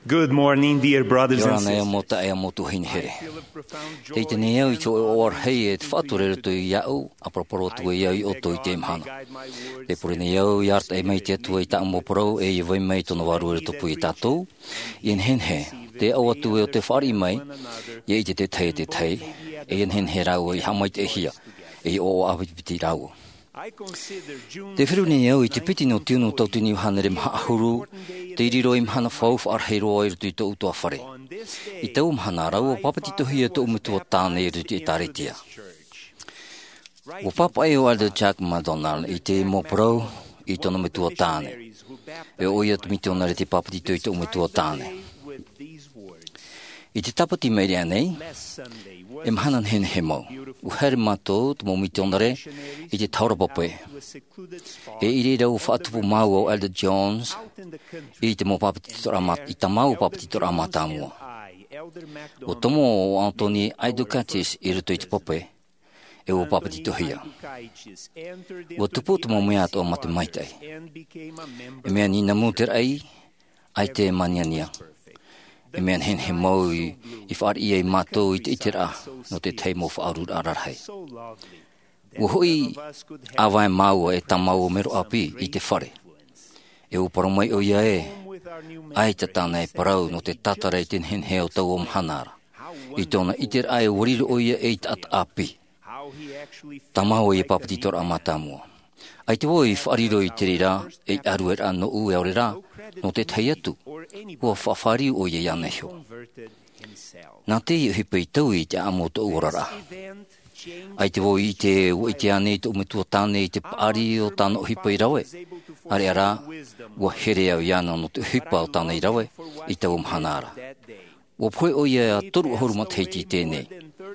Good morning, dear brothers and Yorana sisters. mota e motu hin here. Feel a profound joy Te te neo I to or hei e te whature tu I au, a proporo tu e au I o tu I te mhana. Te pure neo I art e mei te atu I ta moporo e I vai mei tono waru e topu I tatou. I hen he, te au atu e o te whari mai, I e te tei, e hen he rau I hamai te hia, e o awipiti rau. Te whiru neo I te piti no tiunu tau tini hanere mahahuru, te iriro I mhana whauwha arheiro I rutu I tau utua whare. I tau mhana rau o papati tohi e tau umutua tāne I rutu I tāretia. O papa e o Aldo Jack Madonald I te moporau I tono mutua tāne. E o ia tumiti onare te papati tohi tau umutua tāne. I te tapati meri anei, e mhanan hen he mau. U here mātou te momiti onare I te taurapape. E iri rau whaatupu mau o Elder Jones I te mo papati torama, I ta mau papati torama tāmua. O tomo o Anthony Aidukatis I ruto I te pape, e o papati tohia. O tupu te mo mea ato mate maitai. E mea ni na muter ai te maniania. E mea hen he mau I whaar I e mātou I te itera no te teimo whaarur ararhei. O hui awai mau e tamau mero api I te whare. E o paramai o ia e, ai te tāna e parau no te tatara I ten hen heo tau o mhanara. I tōna iter ai wariru o ia e te at api. Tamau e papati tora amatamua. Ai te woi whariro I te rira e aruera no ue aurera no te tei atu. Ua whawhari o ia ianehio. Nā te I hipa I tau I te amo to urara. Ai te woi I te ane I te umetua tāne I te paari o tāna o hipa I rawe. Are ara, ua here au iana no te hipa o tāna I rawe I tau mhanara. Ua poe o ia toru ahoruma teiti tēnei.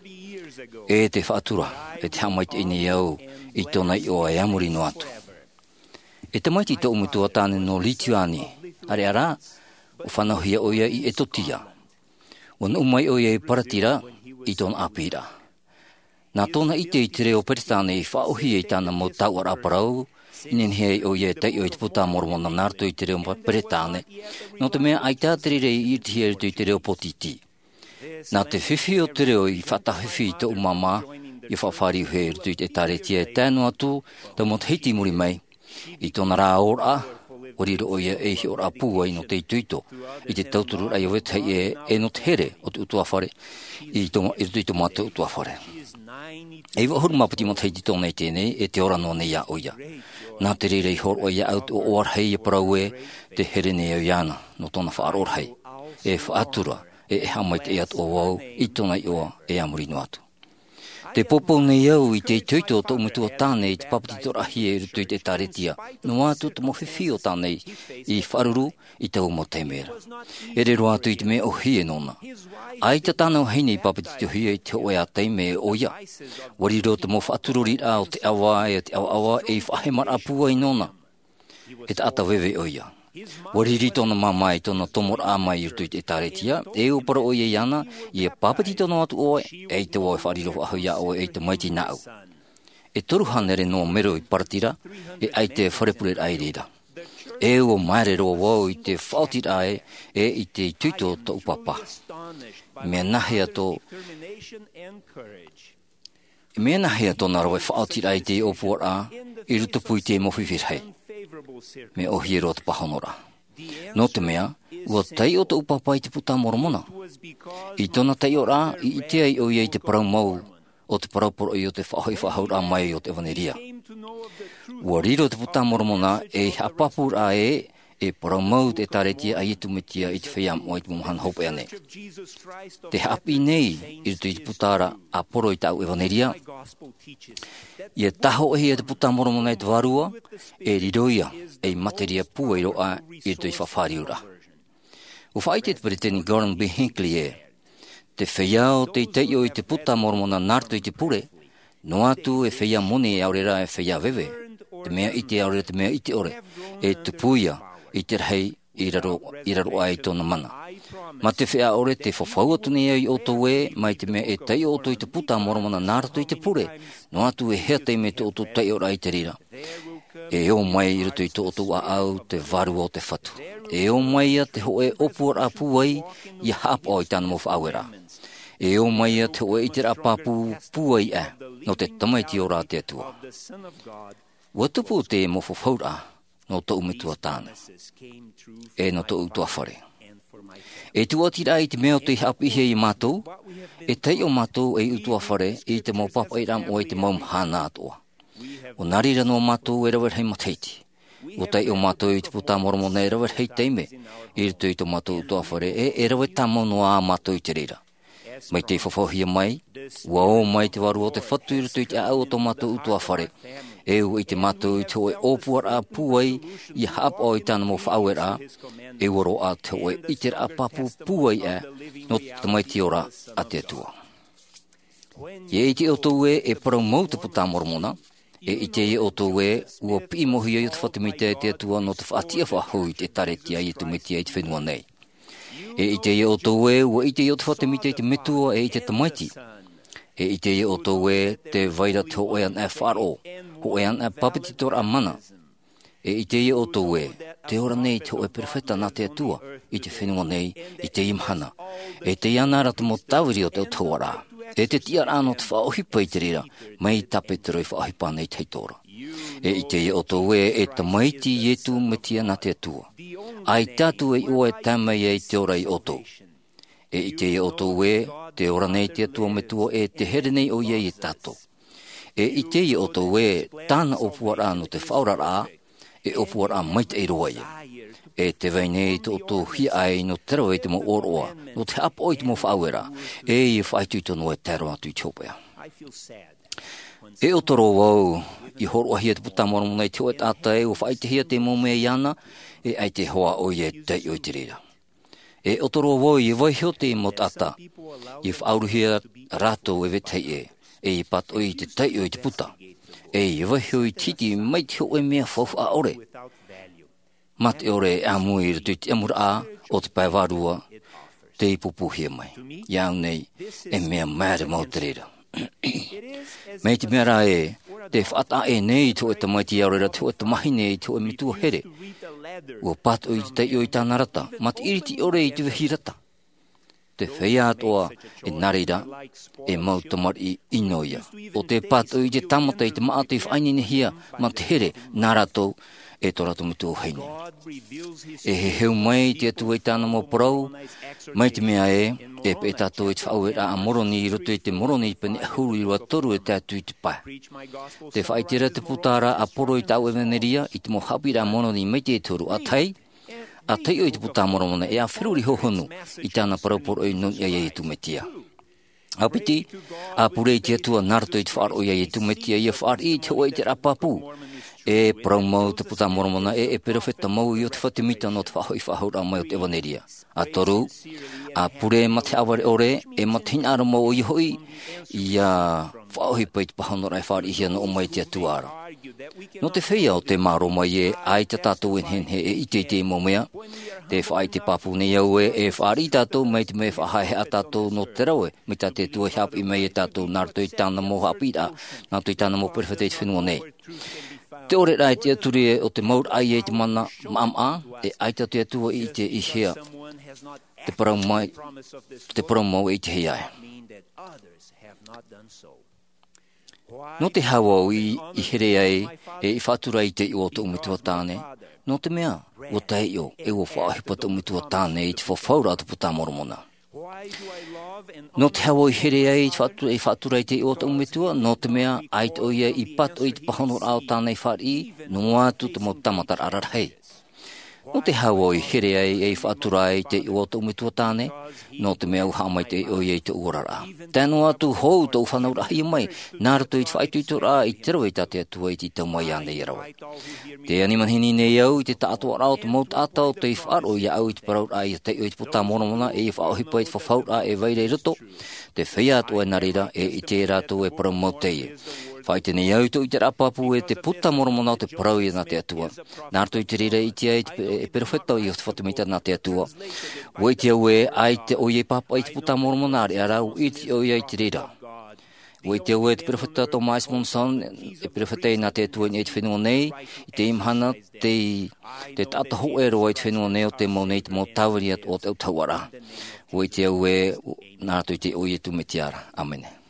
E te whaatura, e te hamai te ine au I tōna I o e amuri no atu. E te maiti tō umetua tāne no Lituani. Are ara, o whanauhia o ia I etotia. O na umai o ia I paratira I tōna apira. Nā tōna I te reo peritane I whaohi e tāna mo tau ar aparau, inen hei o ia tei o I te puta mormona nārto I te reo peritane, no te mea ai tāteri rei I te hea I te reo potiti. Nā te whiwhi o te reo I whatawhiwhi I te umama, I whawhari o hei rutu I te tāretia e tēnu atu, tau mot heiti muri mai, I tōna rā ora, o riro o ia e hi ora apua I no te tuito, I te tauturu ai o wetei e no te here o te utua whare, I rutu I te mata utua whare. E iwa huru mapati mo teiti tōnei tēnei e te ora no nei a oia. Nā te rei hor o ia out o oarhei e parau e te here nei au iana no tōna whaarorhei. E whaatura e hamai te eat o wau I tōna I oa e amuri no atu. Te popo nei au I te tuito o tō umutua tāne I te papati torahi e rutu I te tāretia. No atu te mowhiwhi o tāne I wharuru I tau mo te mera. E rero atu I te mea o hie nona. Ai te tānau heine I papati tohi e te oe a teime e oia. Wariro te mo whaaturori a o te awa e te awa e whahemar apua I nona. E te ata wewe oia. Wariri tōna mamai tōna tomor a mai I rutu I te tāretia, e upara o ia iana, I e papati tōna atu oe, e te oe whariro ahuia oe e te maiti nāu. E toru hanere no mero I paratira, e ai te wharepure airira. E o maere roa wau I te whaotira e I te tuito ta upapa. Mea nahea tō... Mea nahea tō nā roe whaotira I te opuara, I rutupui te mowhiwhirhei. Me ohi ro te pahonora. No te mea, ua tei o te upapa I te puta moromona. I tōna tei o rā, I te ai o ia I te parau mau, o te parauporo I o te whahoi whahaura mai o te evaneria. Ua riro te puta moromona e hapapu rā e parau mau te tāretia a itu metia I te whaiam o I te mumhan hope ane. Te hapi nei I rutu I te putara a poro I tau evaneria. Ia taho e te puta moromona I te warua, e riroia e materia pua I roa I rutu I whawhari ura. O whai te periteni Gordon B. Hinckley e, te whaiao te teio I te puta moromona narto I te pure, no atu e whaia mone e aurera e whaia wewe, te mea I te aurera te mea I te ore, e te puia I te rei I raro ai tōna mana. Ma te whea ore te whawhau atu nei ai o tō e, mai te mea e tei o tō I te puta moromona nārato I te pure, no atu e hea te me te o tō tei ora I te rira. E o mai i rutu i tō tō au te varu o te whatu. E o mai a te hoe opua a puai i hapa o i tāna mo whaawera. E o mai a te hoe i te rapapu puai e no te tamaiti o rā te atua. Watupu te mo whawhaura no tō umitua tāna. E no tō utua whare. E tuatira i te mea o te hapihe i mātou, e tei o mātou e utua whare i te mo papa i ram o i te maum hāna atoa. O narira no mātou e rawar hei mateiti. O tei o mātou i te puta moromona e rawar hei teime, i rutu i tō mātou utua whare e rawar tāmo noa a mātou i te rira. Mai te whawhauhia mai, ua o mai te waru o te whatu i rutu i te au o tō mātou utua whare, e u i te mātou i te oe opuar a puai i hap o i tāna mo whaawera, e waro a te oe i te rapapu puai e no te maiti ora a te atua. Ie i te o tō e parau mau te puta moromona, e i te o tō e ua pi mohi i te whatamite te atua no te whaatia whahui te taretia i te mitia i te whenua nei. E i te o tō e ua i te o te whatamite i te metua e i te tamaiti. E i te o tō e te vaira te hoe an e wharo, hoe an e papetitor a mana. E i te o tō e te ora nei te hoe perfeta nā te atua i te whenua nei i te imhana. E te ianara te mo tawiri o te o tauara. E te tiara anō te whaohipa i te rira, mai tape te roi whaohipa nei teitora. E i te o tō e te maiti i etu metia nā te atua. Ai tātu e oe tamai e te ora i oto. E i te o tō e te ora nei te atua metua e te here nei o iei e tātou. E i te o tō e tāna opuara no te whaurara e opuara maita i roa ia. E te veinei te o tō hi ai no te rawa i te mo oroa, no te apo i te mo whaawera, e i whaitu i tono e tero atu i tōpea. E o toro wau, i horoa hia te puta moromona i te oe tātai, o whaitehia te mōmea i ana, e ai te hoa o i e tei o i te rira. E o toro wau, i waihio te mo tata, i whauruhia rato e vetei e i pat o i te tei o i te puta. E i waihio i titi mai te oe mea whauwha ore. Mate ore e amui i te amura a o te paiwarua te ipupuhia mai. Iau nei e mea maere mau te rira. Mei te mea rā e, te whata e nei to e te maiti aurera, to e te mahi nei to e mitua here. Ua pat o i te tei o i tāna rata, mate iriti ore i te wehi rata. Te whea atoa e narira e mau tamari inoia. O te pat o i te tamata i te maata i whainine hia, ma te here naratou e tō rato mitu o heine. E he heu mai te atu e tāna mo parau, mai te mea e pe tātou e te whaawera a moroni i roto i te moroni i pene ahuru i rua toru e te atu i te pai. Te whaitera te putara a poro i tau e veneria i te mo hapira moroni mai te toru a tai o i te puta moromona e a whiruri hohonu i tāna parauporo i non ia i tu metia. Apiti, a pure i te atua narto i te whaaro ia i tu metia i a whaar i te oe i te rapapu. E parau mau te puta moromona e perofeta mau i o te whatimita no te whahoi whahaura mai o te evaneria. A toru, a pure e mate aware ore, e mate hinara mau o i hoi, i a whaohi pa i te pahanora e whaari hia no o mai te atuara. No te whea o te maro mai e ai te tātou en henhe e ite i te momea, te whaai te papu nei au e whaari tātou mai te me whahai a tātou no te raue, me tā te tua hapi mai e tātou nārto i tāna mo hapi a, nārto i tāna mo perfete i te whenua nei. Te ore rai te aturi e o te maur ai e te mana maama, e aita te atua i te ihea, te parau mau e te hea e. No te hawa i here ai e i whatura i te i o te umitua tāne, no te mea, o te eo e o whaahipa te umitua tāne i te whawhaura atu puta moromona. No te hawa i here ai i whatura i te i o te umitua, no te mea ai te oia i pat o i te pahanor ao tāne i whaari, no atu te mo tamatar ararhei. No te hawa i here ai e i whatura i te i o te umitua tāne, no te mea uha mai te oia i te urara. Tēno atu hou tau whanaura hai mai, nārato i te whaitu i tō rā i te rawe tate atua i te tau mai ane i rawe. Te animanhini nei au i te tātua rao te maut atao te i whaaro i au i te parau rā i te i te puta moromona e i whaohipa i te whawhaura e vaire rito, te whea atua e narira e i te rātou e parau mauteie. Whaite nei au to i te rapapu e te puta moromona o te parau i nā te atua. Nārto i te rira i te e perofeta i o te whatamita nā te atua. Wei te au e ai te oie papa i te puta moromona are arau i te oie i te rira. We te oe te profeta Thomas Monson, e profeta na te tuai nei te whenua nei, I te imhana te tataho e roa I te whenua nei o te mau nei te mau tawari o te au tawara. We te oe nā tui te oe tu me tiara. Amen.